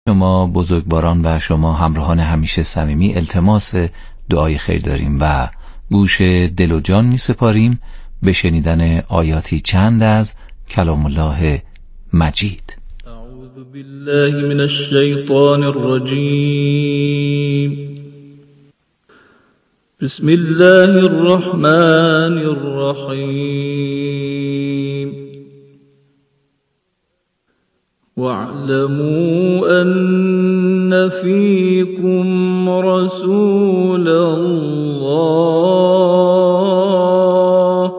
شما بزرگواران و شما همراهان همیشه صمیمی التماس دعای خیر داریم و گوش دل و جان می سپاریم به شنیدن آیاتی چند از کلام الله مجید. اعوذ بالله من الشیطان الرجیم. بسم الله الرحمن الرحیم. واعلموا أن فيكم رسول الله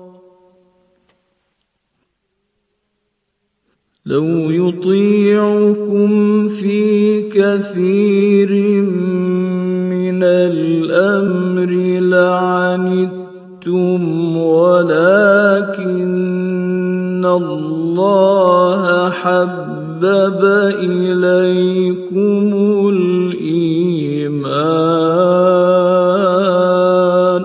لو يطيعكم في كثير من الأمر لعنتم ولكن الله حبب إليكم الإيمان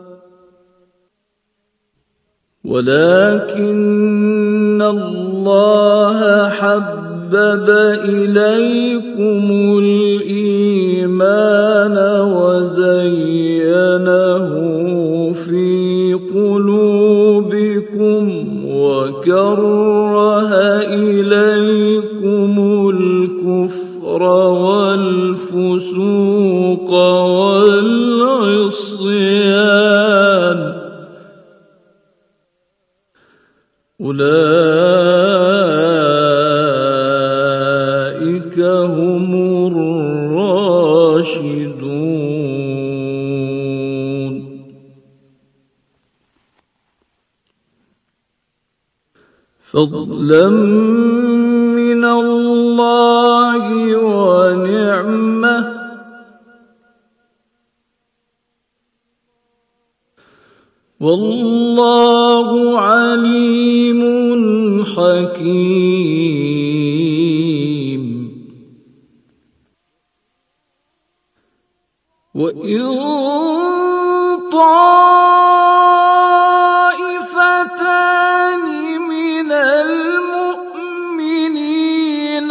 وزينه في قلوبكم وكره إليكم الكفر والفسوق والعصيان أولئك هم الراشدون. فضلا من الله ونعمة والله عليم حكيم. وإن طائفتان من المؤمنين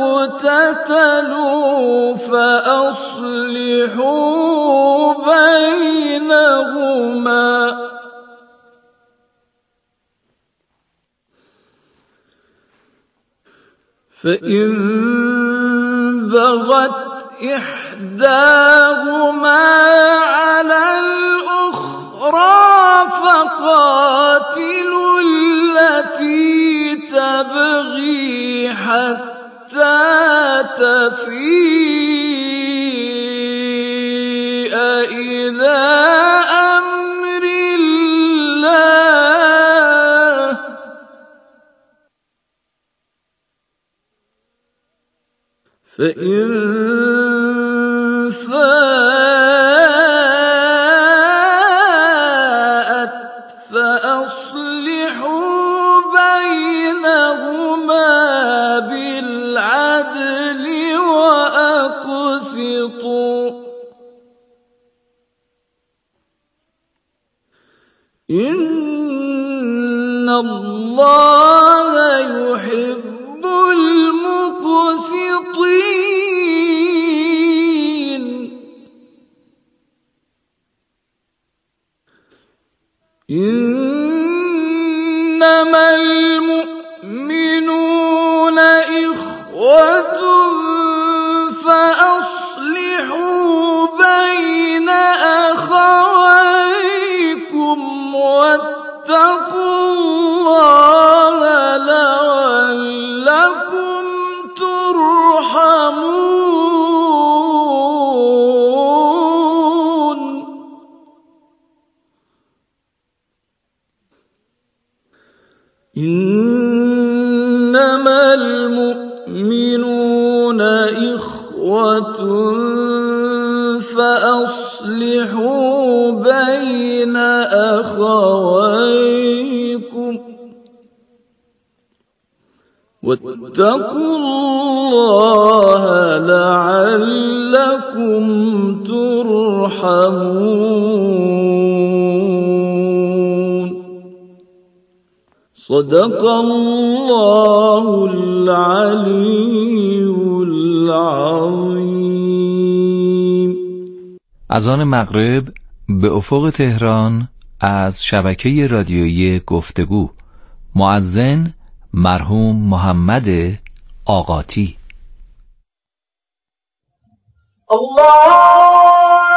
اقتتلوا فأصلحوا بينهما فإن بغت إحداهما على الأخرى فقاتلوا التي تبغي حتى تفيء إلى أمر الله فإن فاءت فأصلحوا بينهما بالعدل وأقسطوا إن الله يحب المقسطين. إنما المؤمنون إخوة فأصلحوا بين أخويكم واتقوا الله لعلكم ترحمون. إنما المؤمنون إخوة فأصلحوا بين أخويكم واتقوا الله لعلكم ترحمون. صدق الله العلي العظيم. اذان مغرب به افق تهران از شبکه رادیویی گفتگو. مؤذن مرحوم محمد آقاتی. الله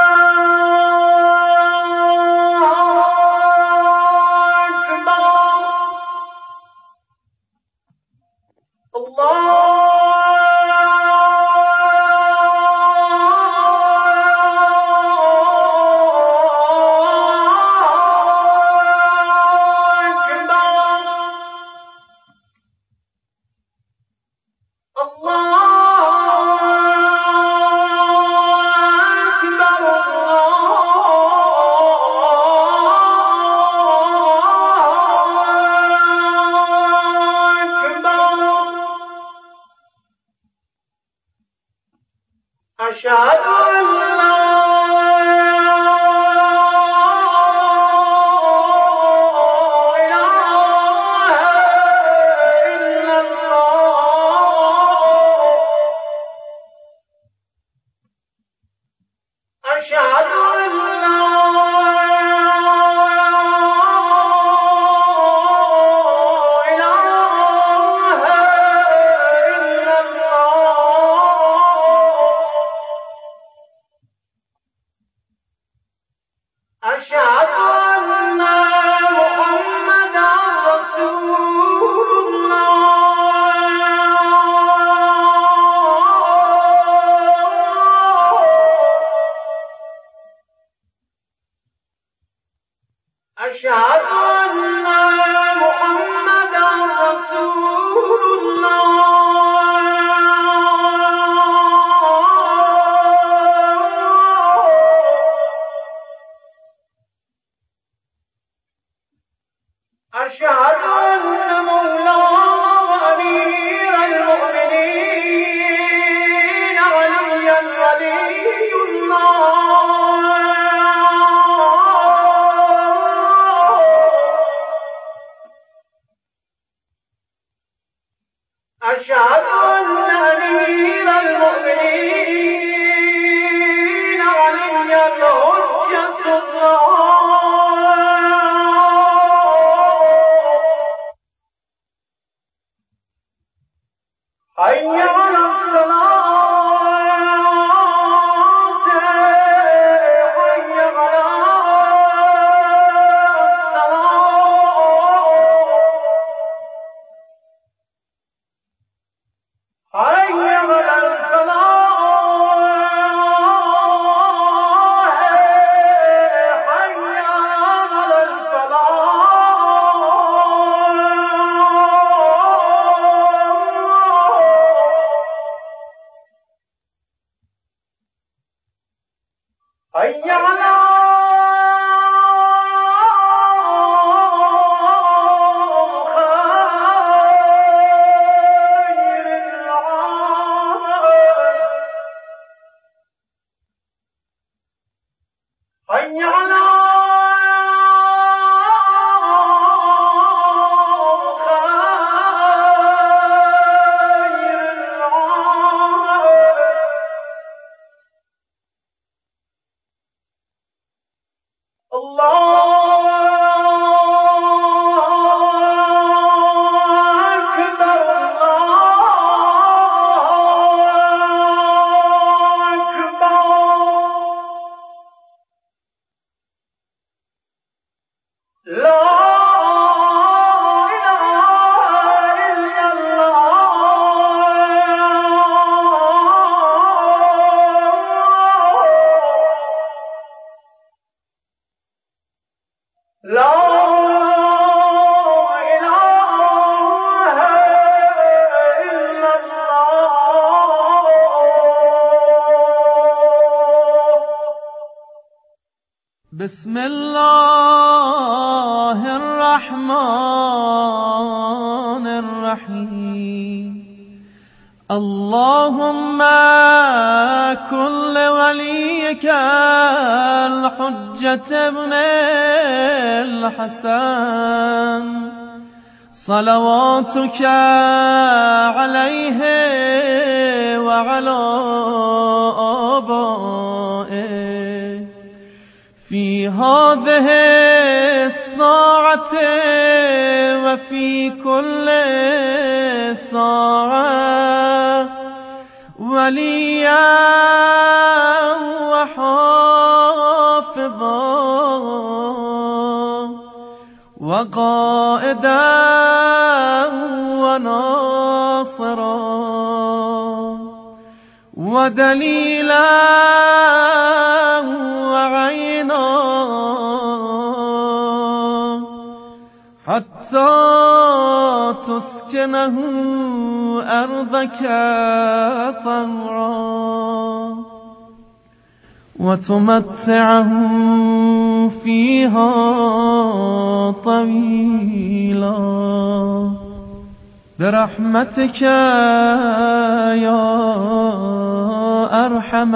بسم الله الرحمن الرحيم اللهم كن لوليك الحجة ابن الحسن صلواتك عليه وعلى آبائه هذه الساعة وفي كل ساعة وليا وحافظا وقائدا وناصرا ودليلا وعينا حتى تسكنه أرضك طوعا وتمتعه فيها طويلا برحمتك يا أرحم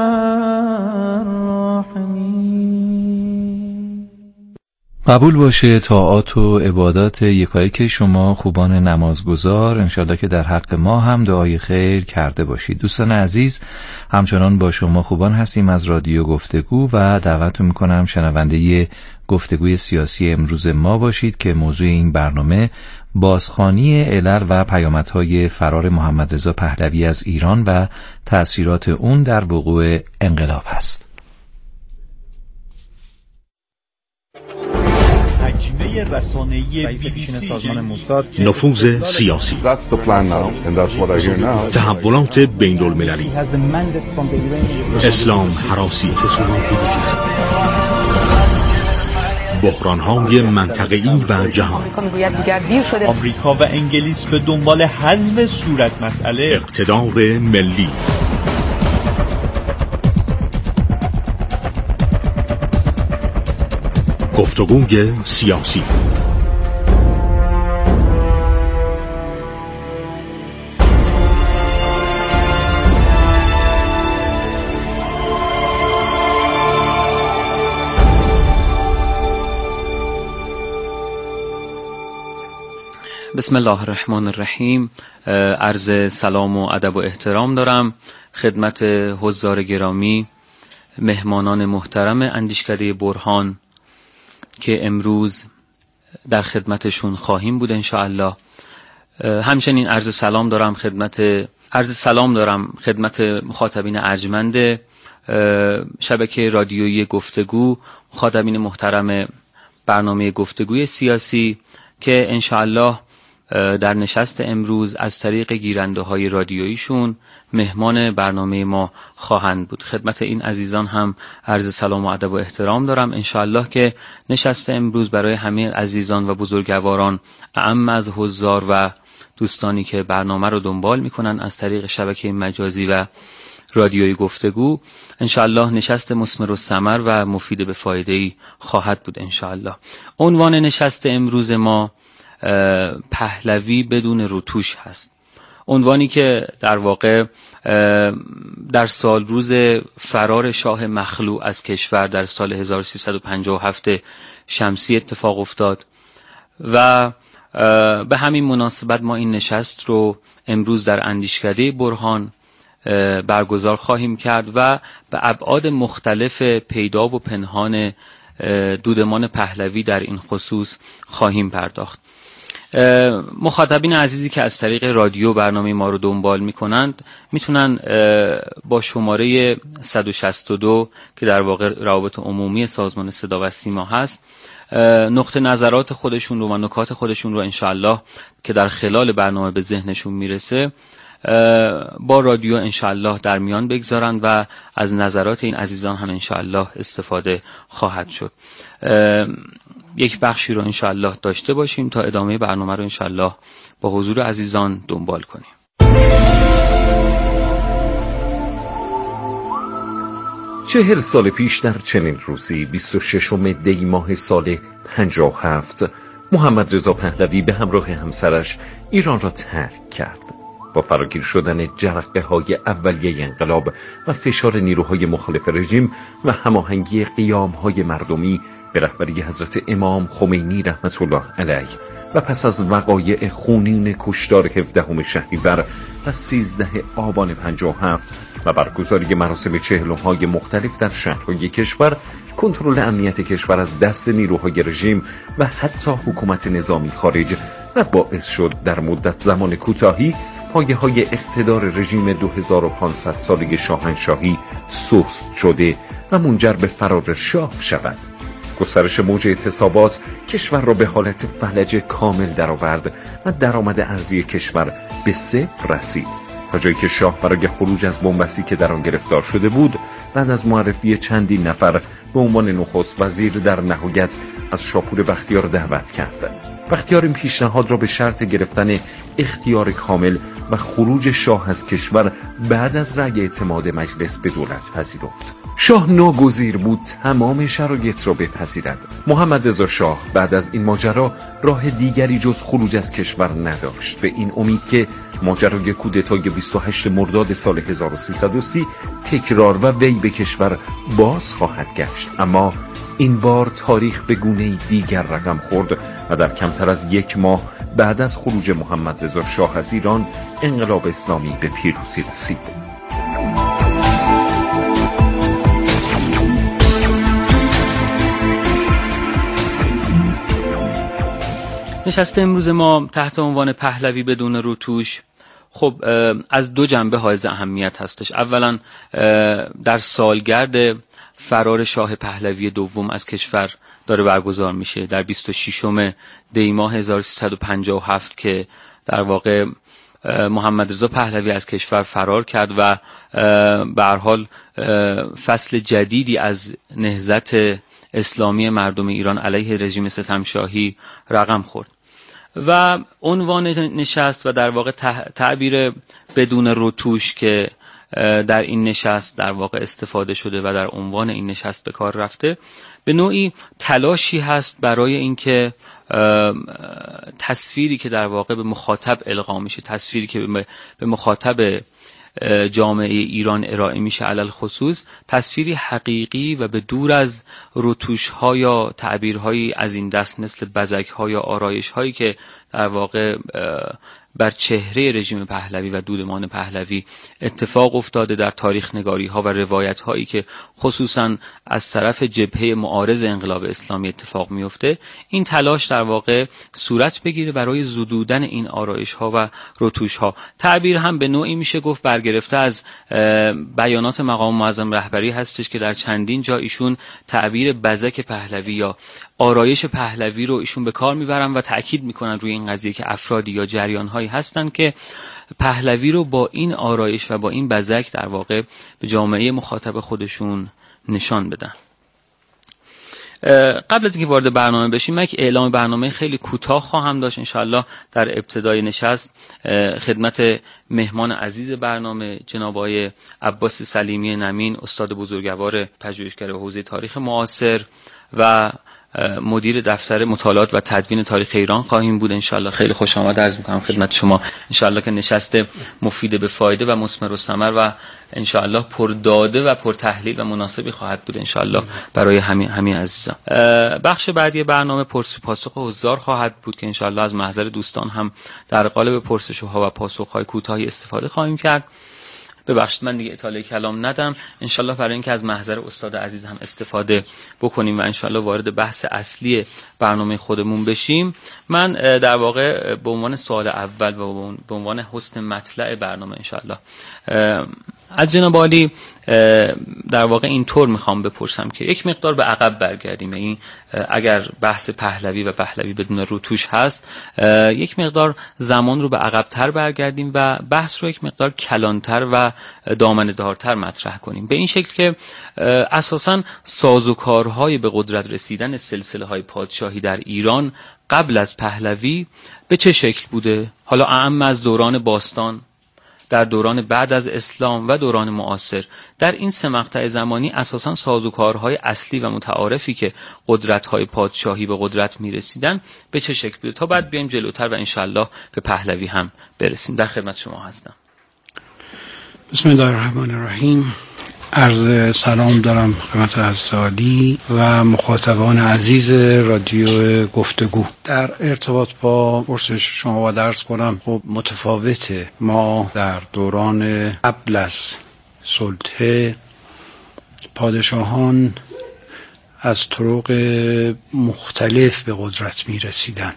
الراحمين. قبول باشه طاعات و عبادات یکایک شما خوبان نمازگزار، انشالله که در حق ما هم دعای خیر کرده باشید. دوستان عزیز، همچنان با شما خوبان هستیم از رادیو گفتگو و دعوتتون میکنم شنونده گفتگوی سیاسی امروز ما باشید که موضوع این برنامه بازخوانی علل و پیامدهای فرار محمد رضا پهلوی از ایران و تأثیرات اون در وقوع انقلاب است. نفوذ سیاسی، تحولات بین المللی، اسلام هراسی، بحران‌های منطقه‌ای و جهان، آمریکا و انگلیس به دنبال حذف صورت مسئله، اقتدار ملی، گفتگوی سیاسی. بسم الله الرحمن الرحیم. عرض سلام و ادب و احترام دارم خدمت حضار گرامی، مهمانان محترم اندیشکده برهان که امروز در خدمتشون خواهیم بود انشاءالله. همچنین عرض سلام دارم خدمت مخاطبین ارجمند شبکه رادیویی گفتگو، مخاطبین محترم برنامه گفتگوی سیاسی که انشاءالله در نشست امروز از طریق گیرنده های رادیوییشون مهمان برنامه ما خواهند بود. خدمت این عزیزان هم عرض سلام و ادب و احترام دارم. انشاءالله که نشست امروز برای همه عزیزان و بزرگواران، اعم از حضار و دوستانی که برنامه رو دنبال میکنن از طریق شبکه مجازی و رادیویی گفتگو، انشاءالله نشست مثمر الثمر و مفید به فایده‌ای خواهد بود انشاءالله. عنوان نشست امروز ما پهلوی بدون روتوش هست. عنوانی که در واقع در سال روز فرار شاه مخلوع از کشور در سال 1357 شمسی اتفاق افتاد و به همین مناسبت ما این نشست رو امروز در اندیشکده برهان برگزار خواهیم کرد و به ابعاد مختلف پیدا و پنهان دودمان پهلوی در این خصوص خواهیم پرداخت. مخاطبین عزیزی که از طریق رادیو برنامه ما رو دنبال میکنند میتونن با شماره 162 که در واقع روابط عمومی سازمان صدا و سیما هست نقطه نظرات خودشون رو و نکات خودشون رو انشاءالله که در خلال برنامه به ذهنشون میرسه با رادیو انشاءالله در میان بگذارن و از نظرات این عزیزان هم انشاءالله استفاده خواهد شد. یک بخشی رو انشاءالله داشته باشیم تا ادامه برنامه رو انشاءالله با حضور عزیزان دنبال کنیم. 40 سال پیش در چنین روزی 26 دی ماه سال 57 محمد رضا پهلوی به همراه همسرش ایران را ترک کرد. با فراگیر شدن جرقه‌های اولیه انقلاب و فشار نیروهای مخالف رژیم و هماهنگی قیام‌های مردمی به رهبری حضرت امام خمینی رحمت الله علیه و پس از وقایع خونین کشتار 17 شهریور و 13 آبان 57 و برگزاری مراسم چهلم‌های مختلف در شهرهای کشور، کنترل امنیت کشور از دست نیروهای رژیم و حتی حکومت نظامی خارج و باعث شد در مدت زمان کوتاهی پایه‌های اقتدار رژیم 2500 ساله شاهنشاهی سست شده و منجر به فرار شاه شود. گسترش موج اعتصابات کشور را به حالت فلج کامل درآورد و درآمد ارزی کشور به صفر رسید، تا جایی که شاه برای خروج از بنبستی که در آن گرفتار شده بود بعد از معرفی چندین نفر به عنوان نخست وزیر در نهایت از شاپور بختیار دعوت کرد. بختیار این پیشنهاد را به شرط گرفتن اختیار کامل و خروج شاه از کشور بعد از رأی اعتماد مجلس به دولت پذیرفت. شاه ناگزیر بود تمام شرایط را بپذیرد. محمد رضا شاه بعد از این ماجرا راه دیگری جز خروج از کشور نداشت، به این امید که ماجرای کودتای 28 مرداد سال 1330 تکرار و وی به کشور باز خواهد گشت. اما این بار تاریخ به گونه‌ای دیگر رقم خورد و در کمتر از 1 ماه بعد از خروج محمد رضا شاه از ایران انقلاب اسلامی به پیروزی رسید. نشست امروز ما تحت عنوان پهلوی بدون روتوش خب از 2 جنبه حائز اهمیت هستش. اولا در سالگرد فرار شاه پهلوی دوم از کشور داره برگزار میشه در 26 دی ماه 1357 که در واقع محمد رضا پهلوی از کشور فرار کرد و به هر حال فصل جدیدی از نهضت اسلامی مردم ایران علیه رژیم ستمشاهی رقم خورد و عنوان نشست و در واقع تعبیر بدون روتوش که در این نشست در واقع استفاده شده و در عنوان این نشست به کار رفته به نوعی تلاشی هست برای اینکه تصویری که در واقع به مخاطب القا میشه، تصویری که به مخاطب جامعه ایران ارائه میشه علل خصوص، تصویری حقیقی و به دور از روتوش‌ها یا تعبیرهایی از این دست مثل بزک‌ها یا آرایش‌هایی که در واقع بر چهره رژیم پهلوی و دودمان پهلوی اتفاق افتاده در تاریخ نگاری ها و روایت هایی که خصوصا از طرف جبهه معارض انقلاب اسلامی اتفاق میفته، این تلاش در واقع صورت بگیره برای زدودن این آرایش ها و روتوش ها. تعبیر هم به نوعی میشه گفت برگرفته از بیانات مقام معظم رهبری هستش که در چندین جا ایشون تعبیر بزک پهلوی یا آرایش پهلوی رو ایشون به کار میبرن و تأکید میکنن روی این قضیه که افرادی یا جریان هایی هستن که پهلوی رو با این آرایش و با این بزک در واقع به جامعه مخاطب خودشون نشان بدن. قبل از اینکه وارد برنامه بشیم من یک اعلام برنامه خیلی کوتاه خواهم داشت انشالله در ابتدای نشست خدمت مهمان عزیز برنامه جناب آقای عباس سلیمی نمین، استاد بزرگوار پژوهشگر حوزه تاریخ معاصر و مدیر دفتر مطالعات و تدوین تاریخ ایران خواهیم بود. انشالله خیلی خوش آمد عرض میکنم خدمت شما. انشالله که نشست مفید به فایده و مثمر و ثمر و انشالله پرداده و پرتحلیل و مناسبی خواهد بود انشالله برای همین عزیزان. بخش بعدی برنامه پرسش و پاسخ حضار خواهد بود که انشالله از محضر دوستان هم در قالب پرسش‌ها و پاسخ‌های کوتاهی استفاده خواهیم کرد. ببخشید من دیگه اطاله کلام ندم انشالله برای اینکه از محضر استاد عزیز هم استفاده بکنیم و انشالله وارد بحث اصلی برنامه خودمون بشیم. من در واقع به عنوان سوال اول و به عنوان حسن مطلع برنامه انشالله از جناب عالی در واقع اینطور میخوام بپرسم که یک مقدار به عقب برگردیم. این اگر بحث پهلوی و پهلوی بدون روتوش هست یک مقدار زمان رو به عقب‌تر برگردیم و بحث رو یک مقدار کلانتر و دامنه‌دارتر مطرح کنیم، به این شکل که اساساً سازوکارهای به قدرت رسیدن سلسله‌های پادشاهی در ایران قبل از پهلوی به چه شکل بوده، حالا اعم از دوران باستان، در دوران بعد از اسلام و دوران معاصر. در این 3 مقطع زمانی اساساً سازوکارهای اصلی و متعارفی که قدرت‌های پادشاهی به قدرت می‌رسیدن به چه شکل بوده تا بعد بیایم جلوتر و انشالله به پهلوی هم برسیم. در خدمت شما هستم. بسم الله الرحمن الرحیم. عرض سلام دارم خدمت حضرت عالی و مخاطبان عزیز رادیو گفتگو. در ارتباط با پرسش شما و درس کنم خب متفاوته. ما در دوران قبل از سلطه پادشاهان از طرق مختلف به قدرت می رسیدن.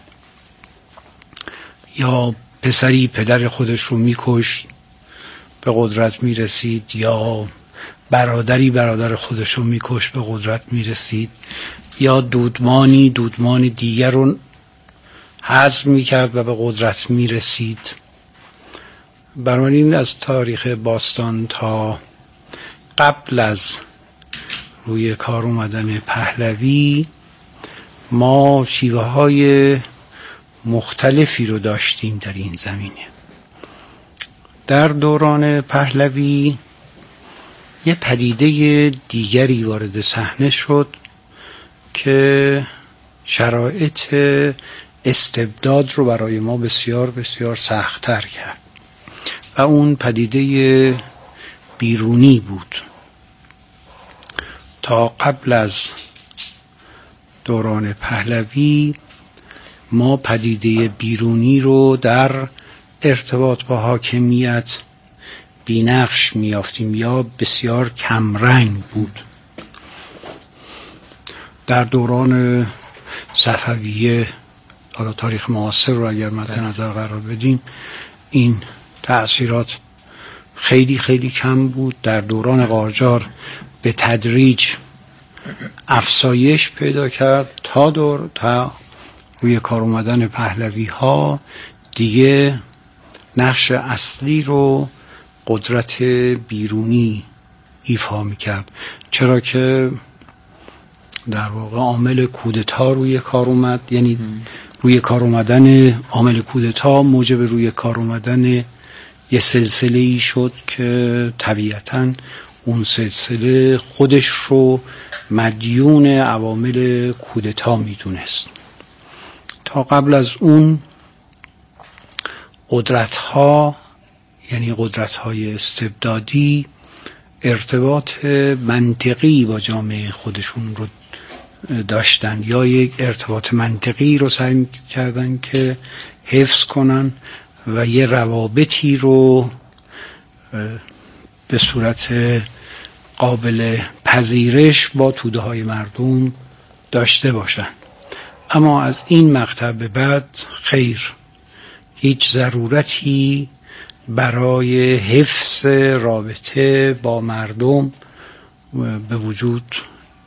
یا پسری پدر خودش رو می کشت به قدرت می رسید، یا برادری برادر خودش رو می کشت به قدرت می رسید، یا دودمانی دودمان دیگر رو حذف می کرد و به قدرت می رسید. بنابراین از تاریخ باستان تا قبل از روی کار اومدن پهلوی ما شیوه های مختلفی رو داشتیم در این زمینه. در دوران پهلوی یه پدیده دیگری وارد صحنه شد که شرایط استبداد رو برای ما بسیار بسیار سخت‌تر کرد و اون پدیده بیرونی بود. تا قبل از دوران پهلوی ما پدیده بیرونی رو در ارتباط با حاکمیت بی‌نقش می‌یافتیم یا بسیار کمرنگ بود. در دوران صفویه، حالا تاریخ معاصر رو اگر مد نظر قرار بدیم، این تأثیرات خیلی خیلی کم بود. در دوران قاجار به تدریج افزایش پیدا کرد تا روی کار اومدن پهلوی ها دیگه نقش اصلی رو قدرت بیرونی ایفا میکرد، چرا که در واقع عامل کودتا روی کار اومد. یعنی روی کار اومدن عامل کودتا موجب روی کار اومدن یه سلسله ای شد که طبیعتاً اون سلسله خودش رو مدیون عوامل کودتا میدونست. تا قبل از اون قدرت‌ها، یعنی قدرت‌های استبدادی، ارتباط منطقی با جامعه خودشون رو داشتن یا یک ارتباط منطقی رو سعی کردن که حفظ کنن و یه روابطی رو به صورت قابل پذیرش با توده های مردم داشته باشن. اما از این مقطع به بعد خیر، هیچ ضرورتی برای حفظ رابطه با مردم به وجود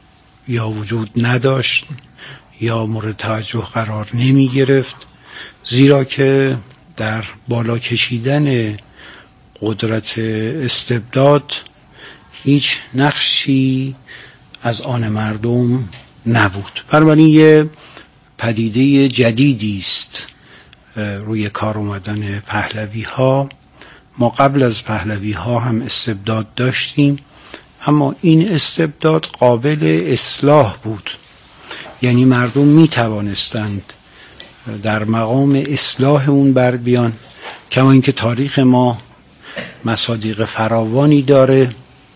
نداشت یا مورد توجه قرار نمی گرفت، زیرا که در بالا کشیدن قدرت استبداد هیچ نقشی از آن مردم نبود. بنابراین یه پدیده جدیدی است روی کار اومدن پهلوی ها. ما قبل از پهلوی ها هم استبداد داشتیم، اما این استبداد قابل اصلاح بود. یعنی مردم می توانستند در مقام اصلاح اون بر بیان، کما اینکه تاریخ ما مصادیق فراوانی داره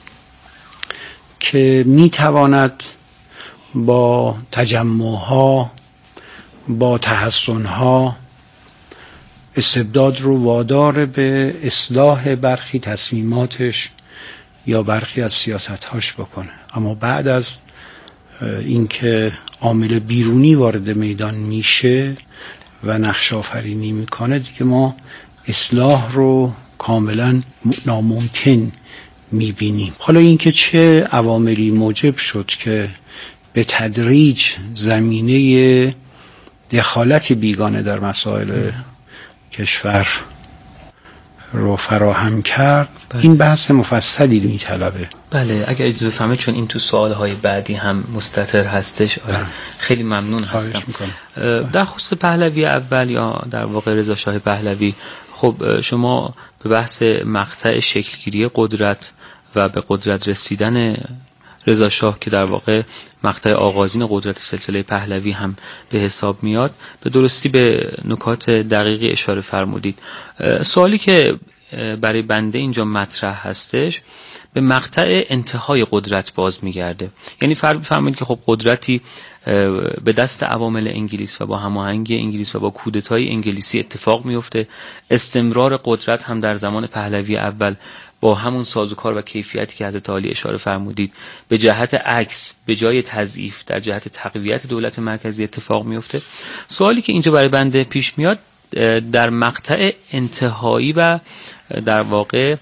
که می تواند با تجمعها، با تحسنها استبداد رو وادار به اصلاح برخی تصمیماتش یا برخی از سیاستهاش بکنه. اما بعد از اینکه عامل بیرونی وارد میدان میشه و نقش آفرینی میکنه، دیگه ما اصلاح رو کاملا ناممکن میبینیم. حالا اینکه چه عواملی موجب شد که به تدریج زمینه دخالت بیگانه در مسائل کشور رو فراهم کرد، این بحث مفصلی میطلبه. بله، اگر اجازه بفهمید، چون این تو سوالهای بعدی هم مستتر هستش. خیلی ممنون هستم. در خصوص پهلوی اول یا در واقع رضا شاه پهلوی، خب شما به بحث مقطع شکلگیری قدرت و به قدرت رسیدن رضا شاه که در واقع مقطع آغازین قدرت سلسله پهلوی هم به حساب میاد، به درستی به نکات دقیقی اشاره فرمودید. سوالی که برای بنده اینجا مطرح هستش به مقطع انتهای قدرت باز میگرده. یعنی فرمودید که خب قدرتی به دست عوامل انگلیس و با هماهنگی انگلیس و با کودتای انگلیسی اتفاق میفته، استمرار قدرت هم در زمان پهلوی اول با همون سازوکار و کیفیتی که حضرت عالی اشاره فرمودید به جهت عکس به جای تضعیف در جهت تقویت دولت مرکزی اتفاق میفته. سوالی که اینجا برای بنده پیش میاد در مقطع انتهایی و در واقع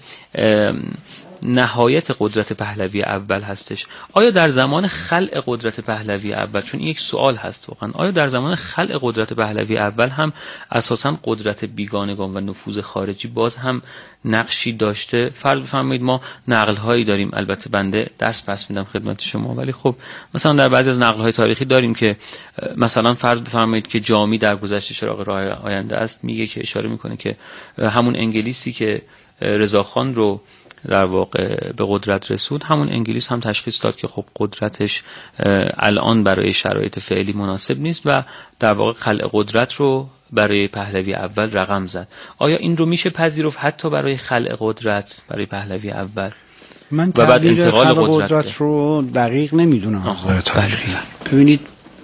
نهایت قدرت پهلوی اول هستش. آیا در زمان خلق قدرت پهلوی اول، چون این یک سوال هست واقعا، آیا در زمان خلق قدرت پهلوی اول هم اساساً قدرت بیگانگان و نفوذ خارجی باز هم نقشی داشته؟ فرض بفرمایید ما نقل هایی داریم، البته بنده درس پس میدم خدمت شما، ولی خب مثلا در بعضی از نقل های تاریخی داریم که مثلا فرض بفرمایید که جامی در گذشته چراغ راه آینده است میگه که اشاره میکنه که همون انگلیسی که رضاخان رو در واقع به قدرت رسود، همون انگلیس هم تشخیص داد که خب قدرتش الان برای شرایط فعلی مناسب نیست و در واقع خلق قدرت رو برای پهلوی اول رقم زد. آیا این رو میشه پذیرفت حتی برای خلق قدرت برای پهلوی اول من و بعد انتقال قدرت رو دقیق نمیدونم از نظر تاریخی؟ ببینید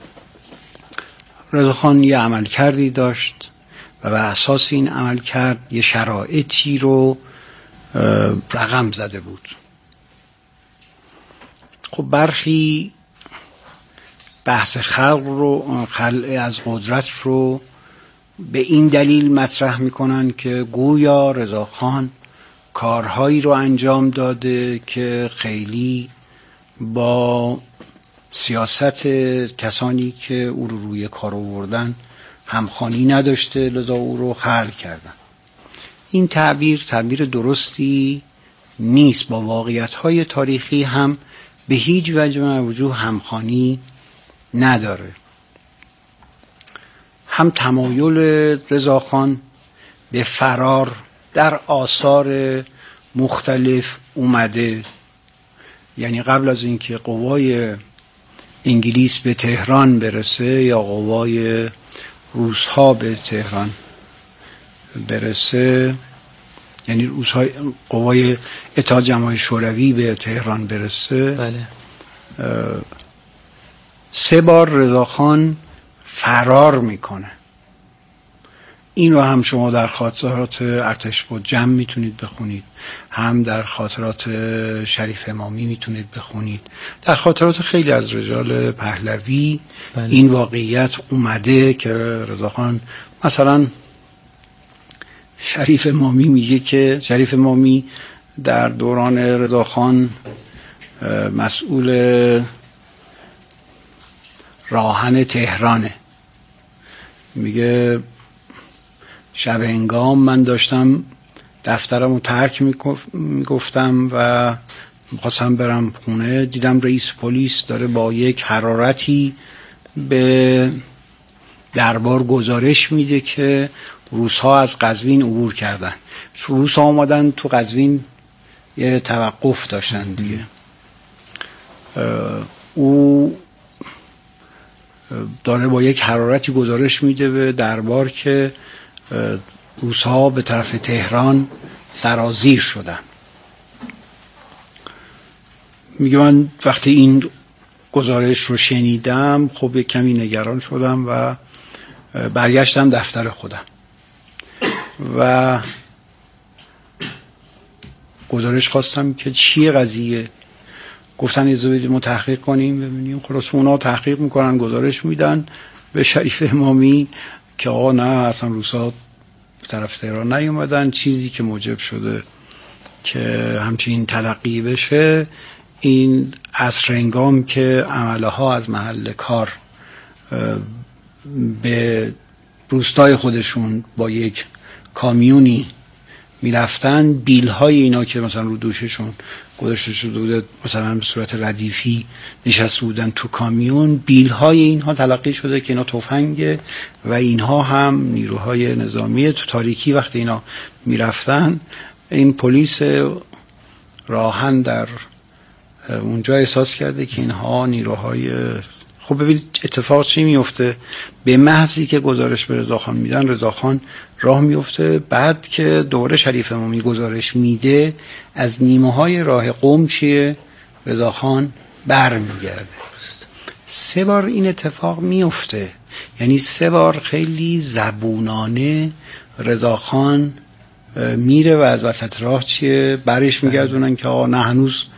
رضاخان یه عمل کردی داشت و بر اساس این عمل کرد یه شرایطی رو رقم زده بود. خب برخی بحث خلق از قدرت رو به این دلیل مطرح میکنن که گویا رضاخان کارهایی رو انجام داده که خیلی با سیاست کسانی که او رو روی کار آوردن همخوانی نداشته، لذا او رو خلق کردن. این تعبیر درستی نیست، با واقعیت‌های تاریخی هم به هیچ وجه من وجوه همخوانی نداره. هم تمایل رضاخان به فرار در آثار مختلف اومده، یعنی قبل از اینکه قوای انگلیس به تهران برسه یا قوای روس‌ها به تهران برسه، یعنی قوای اتحاد جماهیر شوروی به تهران برسه، بله. 3 بار رضاخان فرار میکنه. این رو هم شما در خاطرات ارتش بود جمع میتونید بخونید، هم در خاطرات شریف امامی میتونید بخونید، در خاطرات خیلی از رجال پهلوی بله. این واقعیت اومده که رضاخان مثلا شریف امامی میگه که شریف امامی در دوران رضاخان مسئول راهن تهرانه، میگه شب هنگام من داشتم دفترم رو ترک میگفتم و میخواستم برم خونه، دیدم رئیس پلیس داره با یک حرارتی به دربار گزارش میده که روس‌ها از قزوین عبور کردن. روس‌ها اومدن تو قزوین یه توقف داشتن دیگه. او داره با یک حرارتی گزارش میده به دربار که روس‌ها به طرف تهران سرازیر شدن. میگه من وقتی این گزارش رو شنیدم خب یک کمی نگران شدم و برگشتم دفتر خودم و گزارش خواستم که چیه قضیه. گفتن اجازه بدید ما تحقیق کنیم ببینیم. خلاص اونا تحقیق میکنن، گزارش میدن به شریف امامی که آقا نه اصلا روسا به طرف تهران نیومدن. چیزی که موجب شده که همچین تلقی بشه این عصر هنگام که عمله ها از محل کار به روستای خودشون با یک کامیونی میرفتن، بیل های اینا که مثلا رو دوششون گذاشته شده بوده مثلا به صورت ردیفی نشسته بودن تو کامیون، بیل های اینها تلقی شده که اینا تفنگه و اینها هم نیروهای نظامی. تو تاریکی وقتی اینا میرفتن این پلیس راهن در اونجا احساس کرده که اینها نیروهای. خب ببینید اتفاق چی میفته، به محضی که گزارش به رضاخان میدن رضاخان راه میفته. بعد که دوره شریف امامی گزارش میده از نیمه های راه قم چیه رضاخان بر میگرده. 3 بار این اتفاق میفته، یعنی 3 بار خیلی زبونانه رضاخان میره و از وسط راه چیه برش میگردونن که آقا نه هنوز